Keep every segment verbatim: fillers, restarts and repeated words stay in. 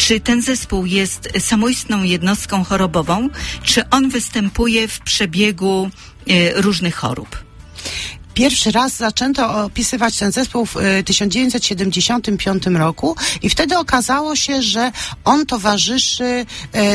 Czy ten zespół jest samoistną jednostką chorobową, czy on występuje w przebiegu y, różnych chorób? Pierwszy raz zaczęto opisywać ten zespół w tysiąc dziewięćset siedemdziesiątym piątym roku i wtedy okazało się, że on towarzyszy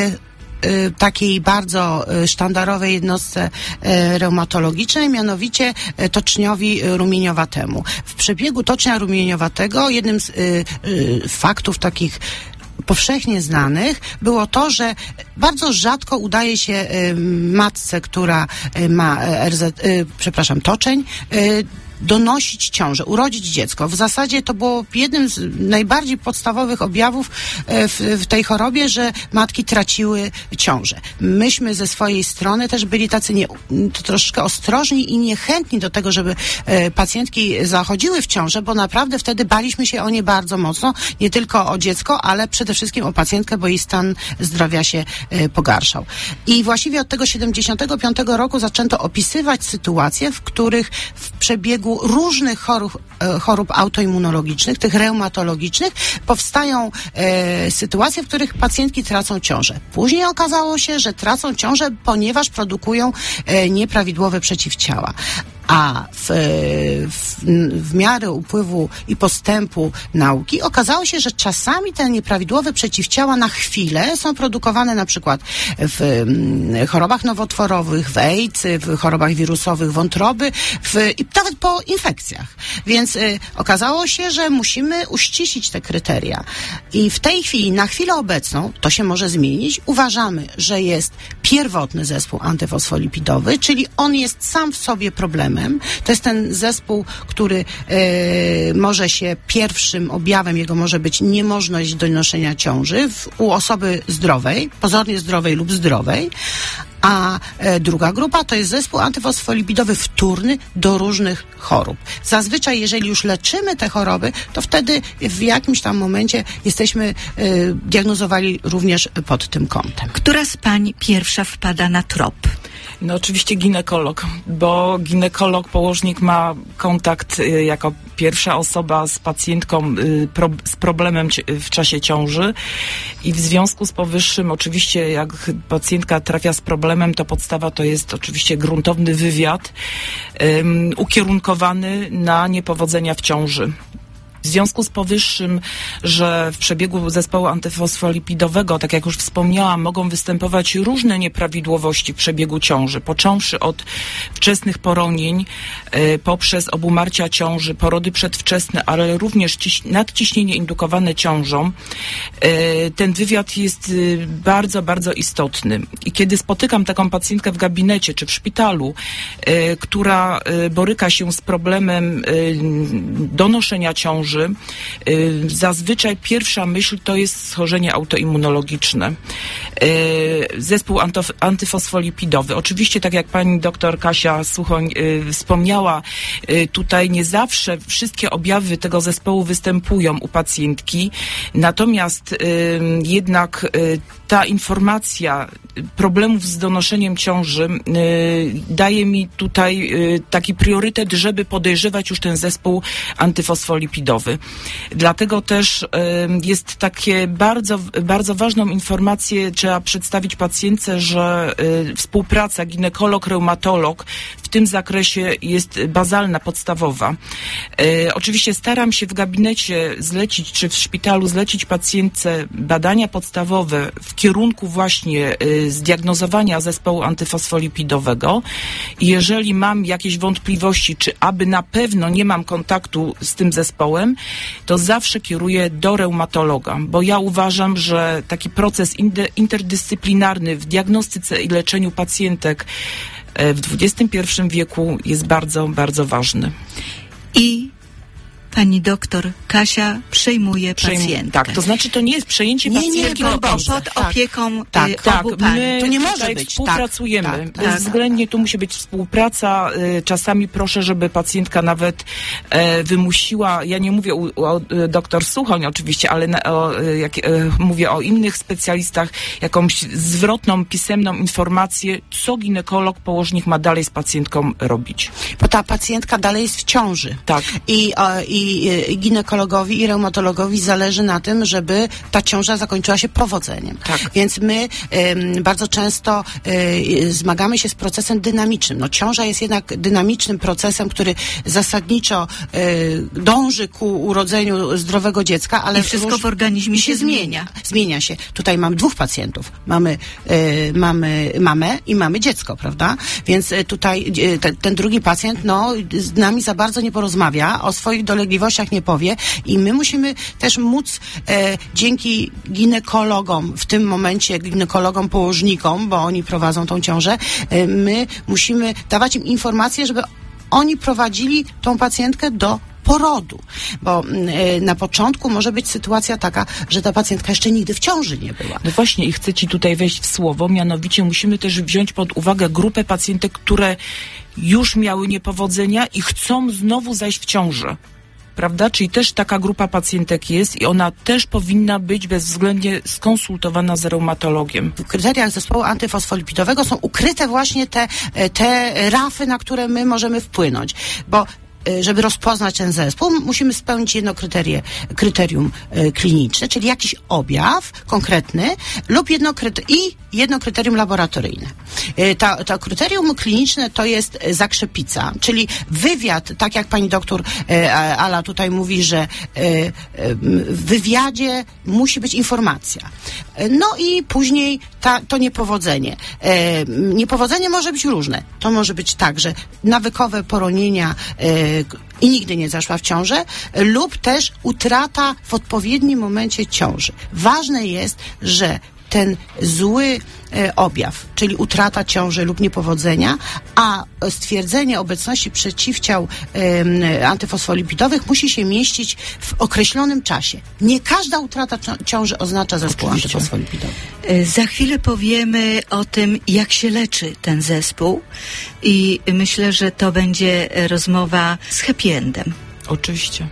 y, takiej bardzo sztandarowej jednostce reumatologicznej, mianowicie toczniowi rumieniowatemu. W przebiegu tocznia rumieniowatego jednym z y, y, faktów takich powszechnie znanych było to, że bardzo rzadko udaje się y, matce, która y, ma R Z, y, przepraszam, toczeń, y, donosić ciążę, urodzić dziecko. W zasadzie to było jednym z najbardziej podstawowych objawów w, w tej chorobie, że matki traciły ciążę. Myśmy ze swojej strony też byli tacy nie, to troszkę ostrożni i niechętni do tego, żeby e, pacjentki zachodziły w ciążę, bo naprawdę wtedy baliśmy się o nie bardzo mocno, nie tylko o dziecko, ale przede wszystkim o pacjentkę, bo jej stan zdrowia się e, pogarszał. I właściwie od tego siedemdziesiątego piątego roku zaczęto opisywać sytuacje, w których w przebiegu różnych chorób, chorób autoimmunologicznych, tych reumatologicznych, powstają e, sytuacje, w których pacjentki tracą ciążę. Później okazało się, że tracą ciążę, ponieważ produkują e, nieprawidłowe przeciwciała. A w, w, w miarę upływu i postępu nauki okazało się, że czasami te nieprawidłowe przeciwciała na chwilę są produkowane na przykład w chorobach nowotworowych, w AIDS, w chorobach wirusowych wątroby w, i nawet po infekcjach. Więc y, okazało się, że musimy uściślić te kryteria. I w tej chwili, na chwilę obecną, to się może zmienić. Uważamy, że jest pierwotny zespół antywosfolipidowy, czyli on jest sam w sobie problemem. To jest ten zespół, który e, może się pierwszym objawem jego może być niemożność donoszenia ciąży w, u osoby zdrowej, pozornie zdrowej lub zdrowej, a e, druga grupa to jest zespół antywosfolipidowy wtórny do różnych chorób. Zazwyczaj, jeżeli już leczymy te choroby, to wtedy w jakimś tam momencie jesteśmy e, diagnozowali również pod tym kątem. Która z pań pierwsza wpada na trop? No oczywiście ginekolog, bo ginekolog, położnik ma kontakt y, jako pierwsza osoba z pacjentką y, pro, z problemem ci, w czasie ciąży i w związku z powyższym oczywiście jak pacjentka trafia z problemem, to podstawa to jest oczywiście gruntowny wywiad y, ukierunkowany na niepowodzenia w ciąży. W związku z powyższym, że w przebiegu zespołu antywosfolipidowego, tak jak już wspomniałam, mogą występować różne nieprawidłowości w przebiegu ciąży, począwszy od wczesnych poronień, y, poprzez obumarcia ciąży, porody przedwczesne, ale również ciś- nadciśnienie indukowane ciążą. Y, ten wywiad jest y, bardzo, bardzo istotny. I kiedy spotykam taką pacjentkę w gabinecie czy w szpitalu, y, która y, boryka się z problemem y, donoszenia ciąży, zazwyczaj pierwsza myśl to jest schorzenie autoimmunologiczne. Zespół antyfosfolipidowy. Oczywiście, tak jak pani doktor Kasia Suchoń wspomniała, tutaj nie zawsze wszystkie objawy tego zespołu występują u pacjentki, natomiast jednak ta informacja problemów z donoszeniem ciąży daje mi tutaj taki priorytet, żeby podejrzewać już ten zespół antywosfolipidowy. Dlatego też y, jest takie bardzo, bardzo ważną informację trzeba przedstawić pacjentce, że y, współpraca ginekolog-reumatolog w tym zakresie jest bazalna, podstawowa. Y, oczywiście staram się w gabinecie zlecić, czy w szpitalu zlecić pacjentce badania podstawowe w kierunku właśnie y, zdiagnozowania zespołu antywosfolipidowego. I jeżeli mam jakieś wątpliwości, czy aby na pewno nie mam kontaktu z tym zespołem, to zawsze kieruję do reumatologa, bo ja uważam, że taki proces interdyscyplinarny w diagnostyce i leczeniu pacjentek w dwudziestym pierwszym wieku jest bardzo, bardzo ważny. I pani doktor Kasia przejmuje Przejm- pacjentkę. Tak, to znaczy to nie jest przejęcie nie, pacjentki nie, no, pod tak, opieką tak, y, tak, obu pań. my To nie może tutaj być, współpracujemy. tak, tak, Bezwzględnie tu musi być współpraca. Y, czasami proszę, żeby pacjentka nawet e, wymusiła, ja nie mówię o, o doktor Suchoń oczywiście, ale na, o, jak, e, mówię o innych specjalistach, jakąś zwrotną, pisemną informację, co ginekolog, położnik ma dalej z pacjentką robić. Bo ta pacjentka dalej jest w ciąży. Tak. I, o, i, i ginekolog ginekologowi i reumatologowi zależy na tym, żeby ta ciąża zakończyła się powodzeniem. Tak. Więc my ym, bardzo często y, zmagamy się z procesem dynamicznym. No, ciąża jest jednak dynamicznym procesem, który zasadniczo y, dąży ku urodzeniu zdrowego dziecka, ale i wszystko w organizmie się zmienia. Zmienia się. Tutaj mamy dwóch pacjentów. Mamy, y, mamy mamę i mamy dziecko, prawda? Więc y, tutaj y, te, ten drugi pacjent, no, z nami za bardzo nie porozmawia, o swoich dolegliwościach nie powie i my musimy też móc e, dzięki ginekologom, w tym momencie ginekologom położnikom, bo oni prowadzą tą ciążę, e, my musimy dawać im informacje, żeby oni prowadzili tą pacjentkę do porodu, bo y, na początku może być sytuacja taka, że ta pacjentka jeszcze nigdy w ciąży nie była. No właśnie i chcę Ci tutaj wejść w słowo, mianowicie musimy też wziąć pod uwagę grupę pacjentek, które już miały niepowodzenia i chcą znowu zajść w ciążę. Prawda? Czyli też taka grupa pacjentek jest i ona też powinna być bezwzględnie skonsultowana z reumatologiem. W kryteriach zespołu antyfosfolipidowego są ukryte właśnie te, te rafy, na które my możemy wpłynąć, bo żeby rozpoznać ten zespół, musimy spełnić jedno kryterie, kryterium y, kliniczne, czyli jakiś objaw konkretny lub jedno kryte- i jedno kryterium laboratoryjne. Y, ta, to kryterium kliniczne to jest zakrzepica, czyli wywiad, tak jak pani doktor y, Ala tutaj mówi, że y, y, w wywiadzie musi być informacja. Y, no i później ta, to niepowodzenie. Y, niepowodzenie może być różne. To może być tak, że nawykowe poronienia y, i nigdy nie zaszła w ciążę, lub też utrata w odpowiednim momencie ciąży. Ważne jest, że ten zły e, objaw, czyli utrata ciąży lub niepowodzenia, a stwierdzenie obecności przeciwciał e, antyfosfolipidowych musi się mieścić w określonym czasie. Nie każda utrata ciąży oznacza zespół Oczywiście. antyfosfolipidowy. Za chwilę powiemy o tym, jak się leczy ten zespół i myślę, że to będzie rozmowa z happy endem. Oczywiście.